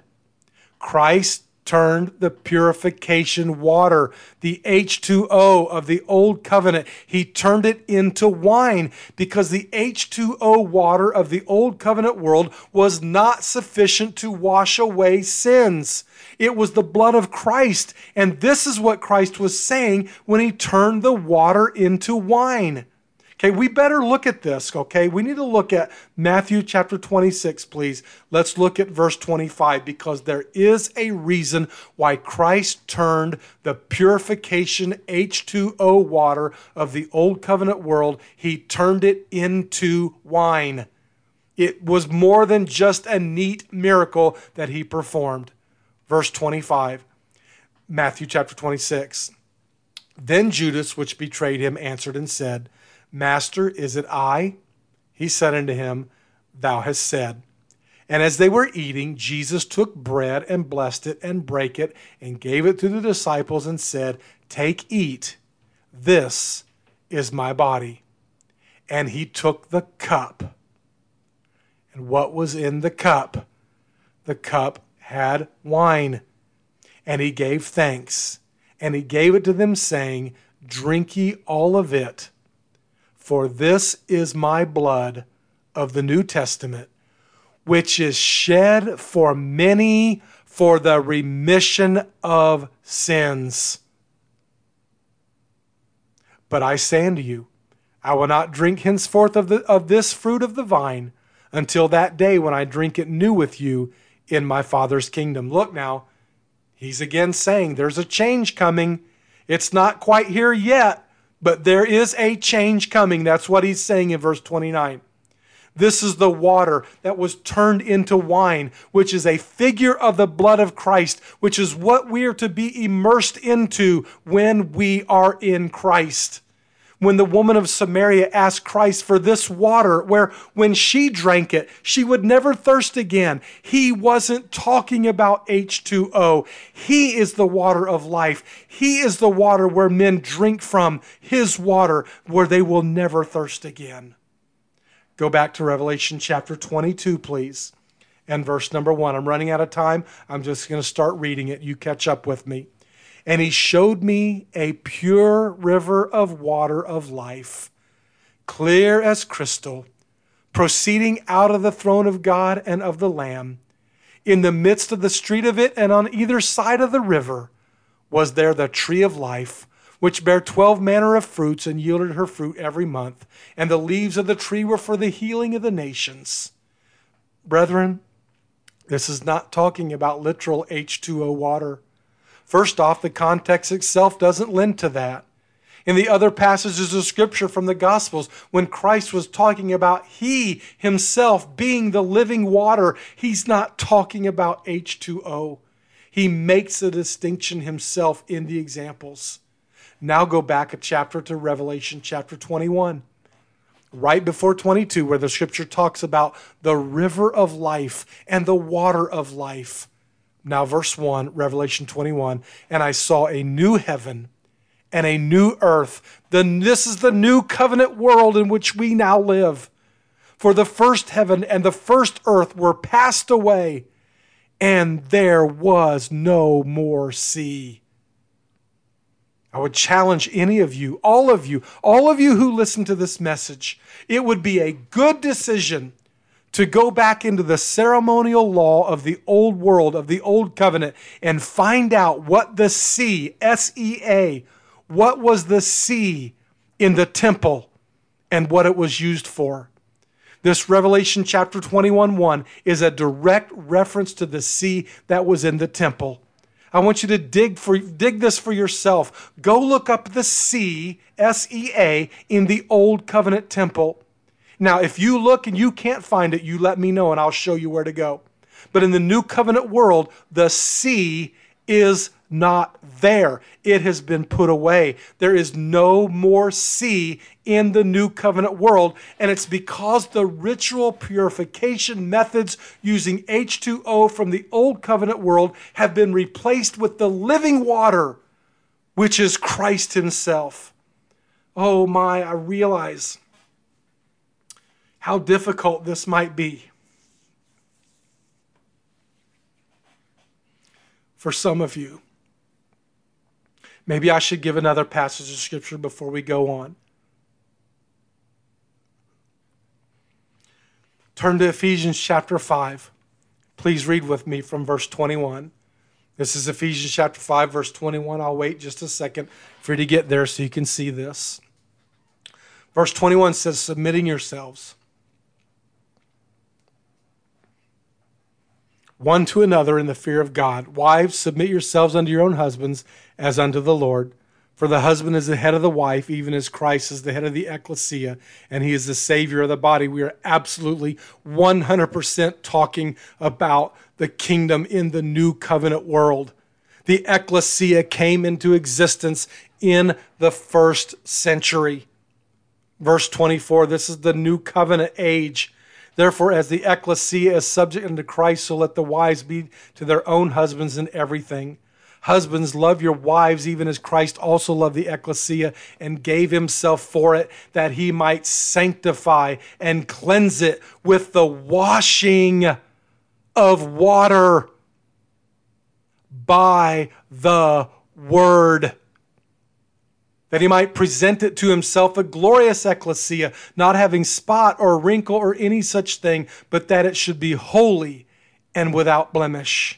Christ turned the purification water, the H2O of the Old Covenant, he turned it into wine because the H2O water of the Old Covenant world was not sufficient to wash away sins. It was the blood of Christ, and this is what Christ was saying when he turned the water into wine. Okay, we better look at this, okay? We need to look at Matthew chapter 26, please. Let's look at verse 25, because there is a reason why Christ turned the purification H2O water of the old covenant world, he turned it into wine. It was more than just a neat miracle that he performed. Verse 25, Matthew chapter 26. Then Judas, which betrayed him, answered and said, Master, is it I? He said unto him, Thou hast said. And as they were eating, Jesus took bread and blessed it and brake it and gave it to the disciples and said, Take, eat. This is my body. And he took the cup. And what was in the cup? The cup had wine. And he gave thanks. And he gave it to them, saying, Drink ye all of it. For this is my blood of the New Testament, which is shed for many for the remission of sins. But I say unto you, I will not drink henceforth of this fruit of the vine until that day when I drink it new with you in my Father's kingdom. Look now, he's again saying there's a change coming. It's not quite here yet, but there is a change coming. That's what he's saying in verse 29. This is the water that was turned into wine, which is a figure of the blood of Christ, which is what we are to be immersed into when we are in Christ. When the woman of Samaria asked Christ for this water, where when she drank it, she would never thirst again. He wasn't talking about H2O. He is the water of life. He is the water where men drink from, his water, where they will never thirst again. Go back to Revelation chapter 22, please, and verse number 1. I'm running out of time. I'm just going to start reading it. You catch up with me. And he showed me a pure river of water of life, clear as crystal, proceeding out of the throne of God and of the Lamb. In the midst of the street of it, and on either side of the river, was there the tree of life, which bare 12 manner of fruits, and yielded her fruit every month. And the leaves of the tree were for the healing of the nations. Brethren, this is not talking about literal H2O water. First off, the context itself doesn't lend to that. In the other passages of Scripture from the Gospels, when Christ was talking about he himself being the living water, he's not talking about H2O. He makes a distinction himself in the examples. Now go back a chapter to Revelation chapter 21. Right before 22, where the Scripture talks about the river of life and the water of life. Now, verse 1, Revelation 21, and I saw a new heaven and a new earth. This is the new covenant world in which we now live. For the first heaven and the first earth were passed away, and there was no more sea. I would challenge any of you, all of you who listen to this message, it would be a good decision to go back into the ceremonial law of the old world, of the old covenant, and find out what the sea, S-E-A, what was the sea in the temple and what it was used for. This Revelation chapter 21:1 is a direct reference to the sea that was in the temple. I want you to dig this for yourself. Go look up the sea, S-E-A, in the old covenant temple. Now, if you look and you can't find it, you let me know and I'll show you where to go. But in the new covenant world, the sea is not there. It has been put away. There is no more sea in the new covenant world, and it's because the ritual purification methods using H2O from the old covenant world have been replaced with the living water, which is Christ himself. Oh my, I realize how difficult this might be for some of you. Maybe I should give another passage of Scripture before we go on. Turn to Ephesians chapter 5. Please read with me from verse 21. This is Ephesians chapter 5, verse 21. I'll wait just a second for you to get there so you can see this. Verse 21 says, submitting yourselves one to another in the fear of God. Wives, submit yourselves unto your own husbands as unto the Lord. For the husband is the head of the wife, even as Christ is the head of the ecclesia, and he is the Savior of the body. We are absolutely 100% talking about the kingdom in the new covenant world. The ecclesia came into existence in the first century. Verse 24, this is the new covenant age. Therefore, as the ecclesia is subject unto Christ, so let the wives be to their own husbands in everything. Husbands, love your wives, even as Christ also loved the ecclesia and gave himself for it, that he might sanctify and cleanse it with the washing of water by the word, that he might present it to himself a glorious ecclesia, not having spot or wrinkle or any such thing, but that it should be holy and without blemish.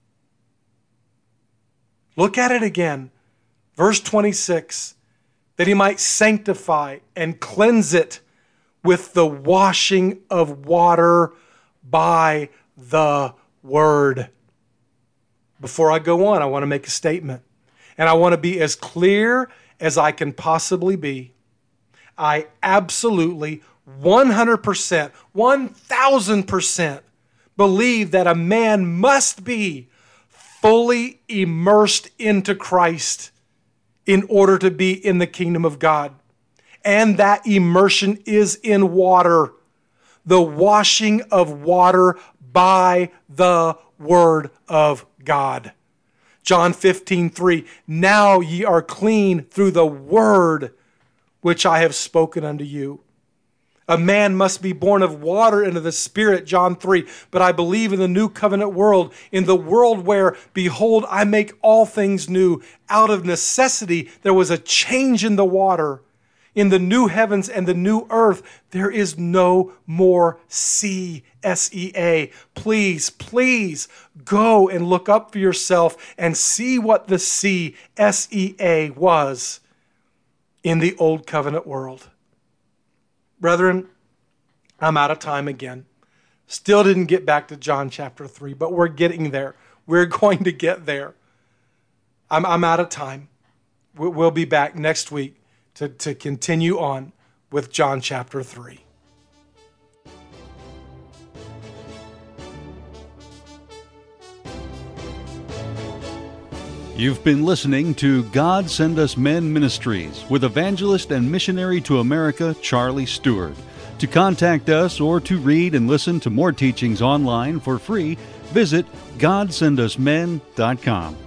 Look at it again. Verse 26, that he might sanctify and cleanse it with the washing of water by the word. Before I go on, I want to make a statement. And I want to be as clear as I can possibly be. I absolutely 100%, 1000% believe that a man must be fully immersed into Christ in order to be in the kingdom of God. And that immersion is in water, the washing of water by the word of God. John 15:3, now ye are clean through the word which I have spoken unto you. A man must be born of water and of the Spirit, John 3. But I believe in the new covenant world, in the world where, behold, I make all things new. Out of necessity, there was a change in the water. In the new heavens and the new earth, there is no more sea, S-E-A. Please, please go and look up for yourself and see what the sea, S-E-A, was in the old covenant world. Brethren, I'm out of time again. Still didn't get back to John chapter 3, but we're getting there. We're going to get there. I'm out of time. We'll be back next week to continue on with John chapter 3. You've been listening to God Send Us Men Ministries with evangelist and missionary to America, Charlie Stewart. To contact us or to read and listen to more teachings online for free, visit GodSendUsMen.com.